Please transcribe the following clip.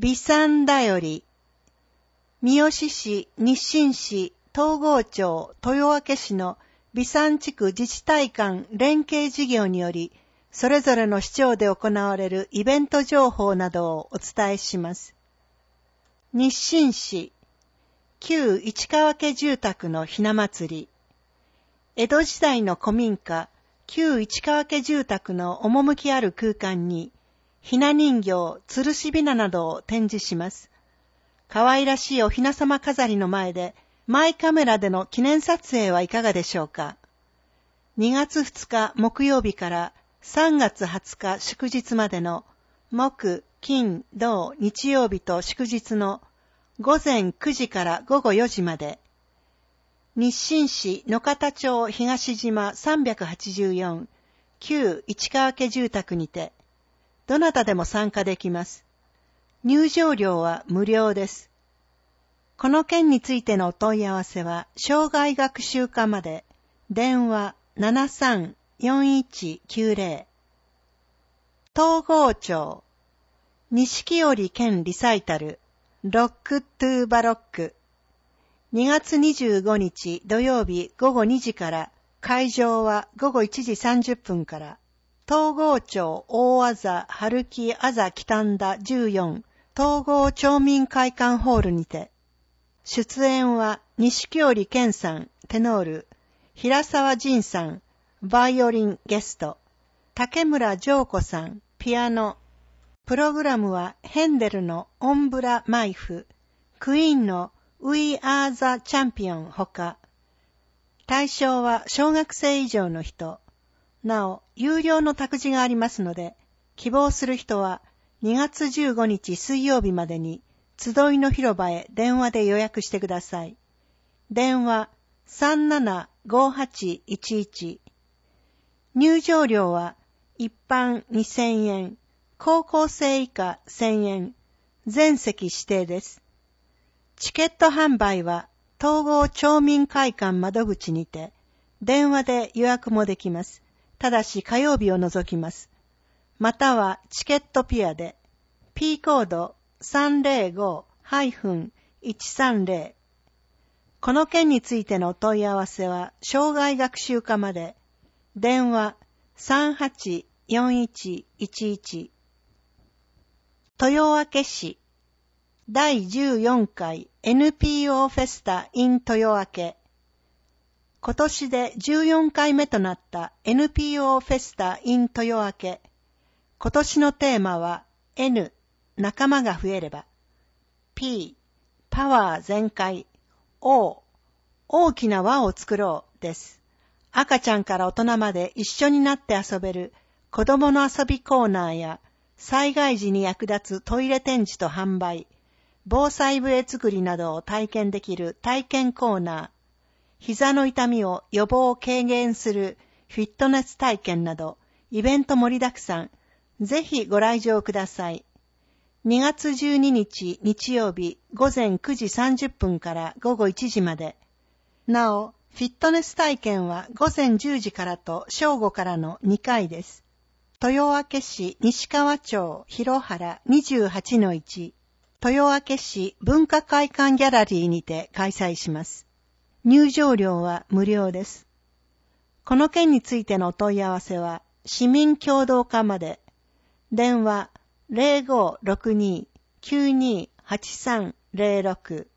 美産だより、三好市、日清市、東郷町、豊明市の美産地区自治体間連携事業により、それぞれの市町で行われるイベント情報などをお伝えします。日清市、旧市川家住宅のひな祭り。江戸時代の古民家、旧市川家住宅の趣ある空間に、ひな人形、吊るしびななどを展示します。可愛らしいおひな様飾りの前で、マイカメラでの記念撮影はいかがでしょうか。2月2日木曜日から3月20日祝日までの木、金、土、日曜日と祝日の午前9時から午後4時まで、日清市野方町東島384旧市川家住宅にて、どなたでも参加できます。入場料は無料です。この件についてのお問い合わせは、生涯学習課まで、電話734190。東郷町、錦織兼リサイタル、ロックトゥーバロック。2月25日土曜日午後2時から、会場は午後1時30分から、東郷町大あざ春木あざ北んだ14東郷町民会館ホールにて、出演は錦織健さんテノール、平沢仁さんバイオリンゲスト、竹村譲子さんピアノ。プログラムはヘンデルのオンブラマイフ、クイーンの We Are the Champion ほか、対象は小学生以上の人。なお、有料の託児がありますので、希望する人は2月15日水曜日までに集いの広場へ電話で予約してください。電話375811。入場料は一般2000円、高校生以下1000円、全席指定です。チケット販売は東郷町民会館窓口にて、電話で予約もできます。ただし火曜日を除きます。またはチケットピアで P コード 305-130。この件についてのお問い合わせは生涯学習課まで。電話384111。豊明市第14回 NPO フェスタ in 豊明。今年で14回目となった NPO フェスタ in 豊明。今年のテーマは N、仲間が増えれば。P、パワー全開。O、大きな輪を作ろうです。赤ちゃんから大人まで一緒になって遊べる子供の遊びコーナーや、災害時に役立つトイレ展示と販売、防災笛作りなどを体験できる体験コーナー、膝の痛みを予防軽減するフィットネス体験など、イベント盛りだくさん。ぜひご来場ください。2月12日日曜日午前9時30分から午後1時まで。なお、フィットネス体験は午前10時からと正午からの2回です。豊明市西川町広原 28-1、豊明市文化会館ギャラリーにて開催します。入場料は無料です。この件についてのお問い合わせは市民協同課まで。電話 0562-928306